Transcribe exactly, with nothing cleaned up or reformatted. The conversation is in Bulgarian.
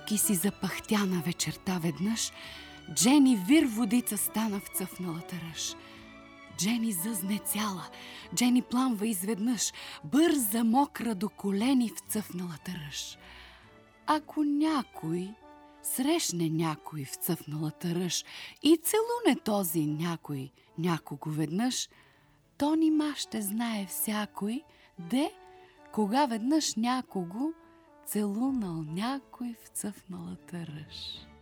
Пътувайки си запъхтяна вечерта веднъж, Джени вир водица стана в цъфналата ръж. Джени зъзне цяла, Джени пламва изведнъж, бърза, мокра до колени в цъфналата ръж. Ако някой срещне някой в цъфналата ръж и целуне този някой някого веднъж, то нима ще знае всякой, де, кога веднъж някого целунал някой в цъфналата ръж.